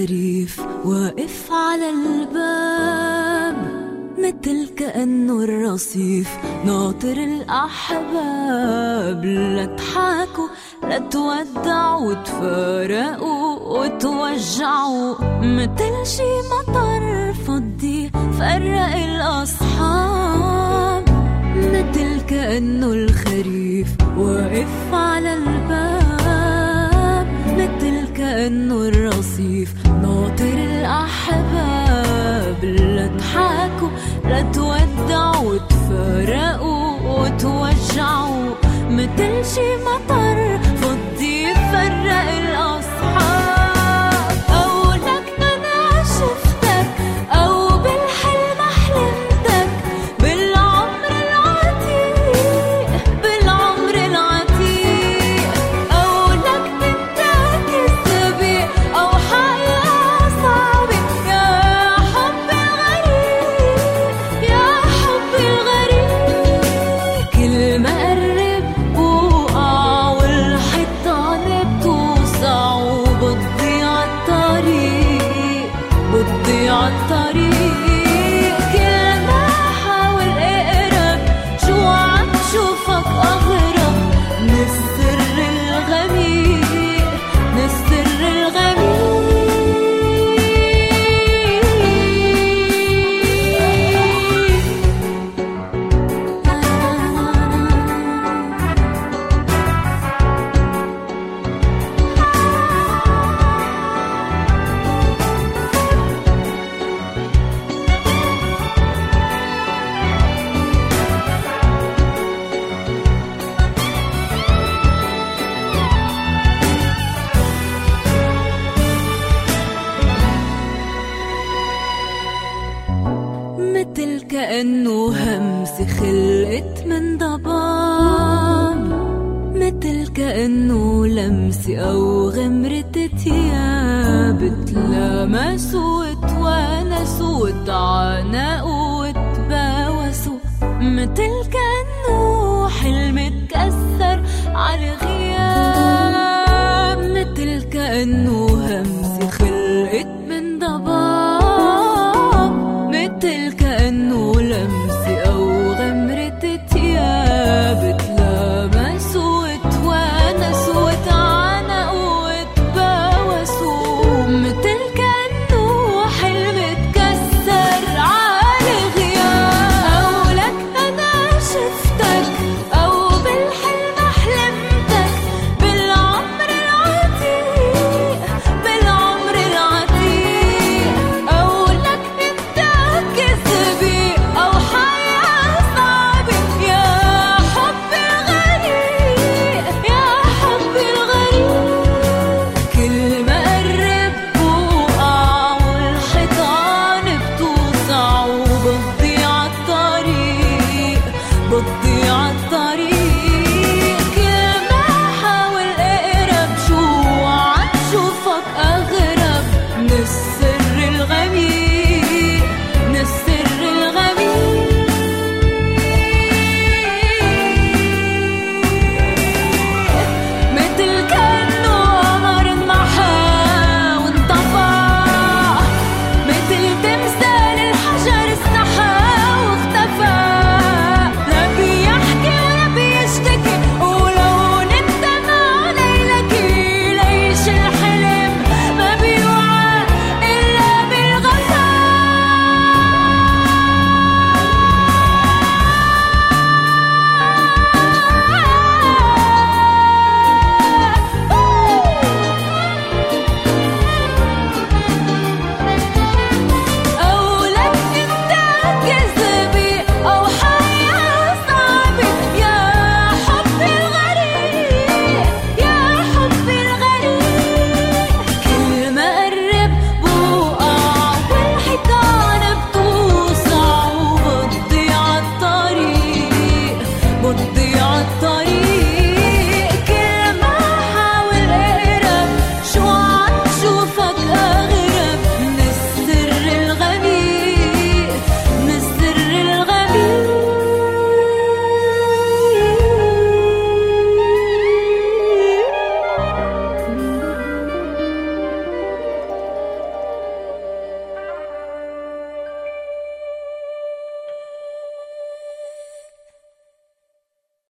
الخريف واقف على الباب، متل كأنه الرصيف ناطر الأحباب. لا تحاكوا لا تودعوا وتفارقوا وتوجعوا، متل شي مطر فضي فرق الأصحاب. متل كأنه الخريف واقف على الباب، متل كأنه الرصيف ناطر الأحباب. لا تحاكوا لا تودعوا وتفارقوا وتوجعوا، متل شي مطر فضي فرق الأصحاب. أو لك أنا شفتك أو بالحلم حلمتك، بالعمر العتيق بالعمر العتيق. أو لك تنتهي السبيق أو حقيقة صعبة، يا حبي الغريب يا حبي الغريب. كل ما قرب بوقع والحيطان بتوسع، وبتضيع الطريق بتضيع الطريق. كل ما حاول اقرب شو عم شوفك أغرب من السر الغميق من السر الغميق. متل كأنه همسة خلقت من ضباب، متل كأنه لمسة أو غمرة تياب. تلامسوا وتوانسوا وتعانقوا وتباوسوا، متل كأنه حلم اتكسر على غياب. متل كأنه همسة خلقت من ضباب، متل كأنه لمسة أو غمرة تياب. تلامسوا وتوانسوا وتعانقوا وتباوسوا، متل كأنه حلم اتكسر على غياب. أو لك أنا شفتك أو بالحلم حلمتك، بالعمر العتيق بالعمر العتيق. أو لك ننتهك السبيق أو حياة صعبة، يا حبي الغريب يا حبي الغريب. كل ما قرب بوقع والحيطان بتوسع، وبتضيع الطريق بتضيع الطريق. كل ما حاول اقرب شو عم شوفك أغرب من السر